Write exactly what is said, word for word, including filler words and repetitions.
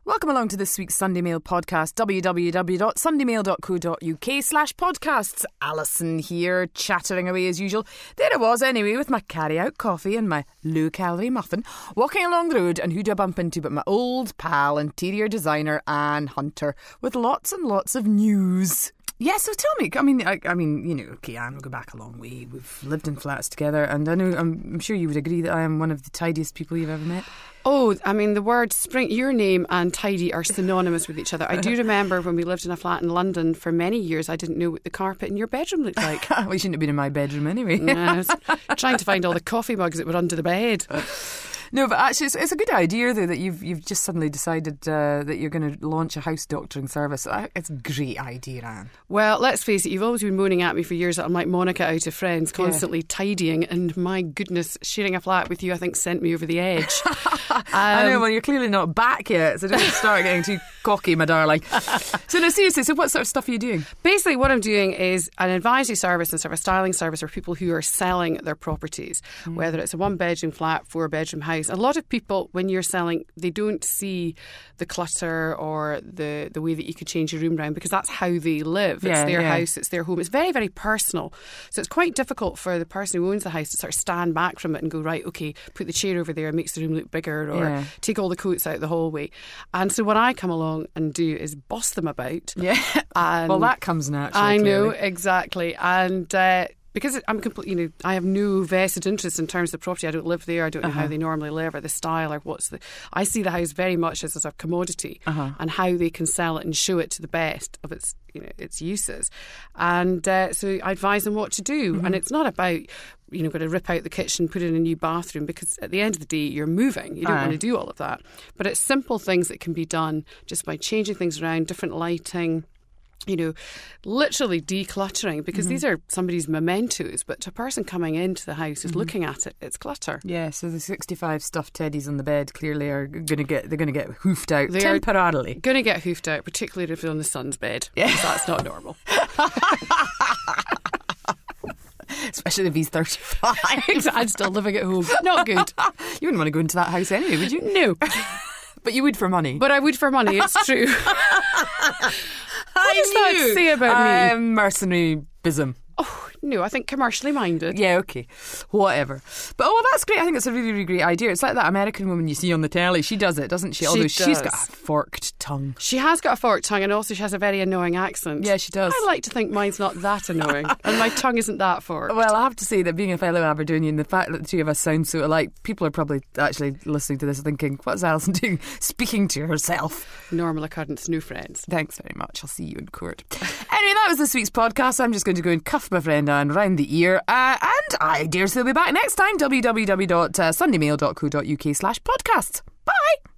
Welcome along to this week's Sunday Mail podcast, w w w dot sunday mail dot co dot u k slash podcasts. Alison here, chattering away as usual. There I was anyway, with my carry-out coffee and my low-calorie muffin, walking along the road, and who do I bump into but my old pal, interior designer Anne Hunter, with lots and lots of news. Yeah, so tell me, I mean, I, I mean, you know, okay, Anne, we'll go back a long way. We've lived in flats together, and I know, I'm, I'm sure you would agree that I am one of the tidiest people you've ever met. Oh, I mean, the word spring, your name and tidy are synonymous with each other. I do remember when we lived in a flat in London for many years, I didn't know what the carpet in your bedroom looked like. Well, you shouldn't have been in my bedroom anyway. Yeah, I was trying to find all the coffee mugs that were under the bed. No, but actually, it's, it's a good idea, though, that you've you've just suddenly decided uh, that you're going to launch a house doctoring service. It's a great idea, Anne. Well, let's face it, you've always been moaning at me for years that I'm like Monica out of Friends, constantly yeah. tidying, and my goodness, sharing a flat with you, I think, sent me over the edge. um, I know, well, you're clearly not back yet, so don't start getting too cocky, my darling. So, no, seriously, so what sort of stuff are you doing? Basically, what I'm doing is an advisory service and sort of a styling service for people who are selling their properties, mm. whether it's a one-bedroom flat, four-bedroom house. A lot of people, when you're selling, they don't see the clutter or the, the way that you could change your room around, because that's how they live. It's yeah, their yeah. house, it's their home. It's very, very personal. So it's quite difficult for the person who owns the house to sort of stand back from it and go, right, okay, put the chair over there, it makes the room look bigger, or yeah. take all the coats out the hallway. And so what I come along and do is boss them about. Yeah. And well, that comes naturally. I know, clearly. exactly. And uh, because I'm complete, you know, I have no vested interest in terms of the property. I don't live there. I don't know uh-huh. how they normally live or the style or what's the. I see the house very much as a sort of commodity uh-huh. and how they can sell it and show it to the best of its, you know, its uses. And uh, so I advise them what to do. Mm-hmm. And it's not about, you know, going to rip out the kitchen, put in a new bathroom, because at the end of the day, you're moving. You don't Aye. want to do all of that. But it's simple things that can be done just by changing things around, different lighting. You know, literally decluttering, because mm-hmm. these are somebody's mementos, but to a person coming into the house who's mm-hmm. looking at it, it's clutter. Yeah, so the sixty-five stuffed teddies on the bed clearly are going to get they're going to get hoofed out they temporarily. Going to get hoofed out, particularly if they're on the son's bed. Yeah, that's not normal. Especially if he's thirty-five. I'm still living at home. Not good. You wouldn't want to go into that house anyway, would you? No. But you would for money. But I would for money, it's true. What does that say about me? Um, mercenary-bism. Oh, no, I think commercially minded. Yeah, okay. Whatever. But, oh, that's great. I think it's a really, really great idea. It's like that American woman you see on the telly. She does it, doesn't she? she Although does. she's got a forked tongue. She has got a forked tongue, and also she has a very annoying accent. Yeah, she does. I like to think mine's not that annoying, and my tongue isn't that forked. Well, I have to say that being a fellow Aberdonian, the fact that the two of us sound so alike, people are probably actually listening to this thinking, what's Alison doing? Speaking to herself. Normal occurrence, no friends. Thanks very much. I'll see you in court. Anyway, that was this week's podcast. I'm just going to go and cuff my friend Anne round the ear. Uh, and I dare say we'll be back next time. w w w dot sunday mail dot co dot u k slash podcasts. Bye.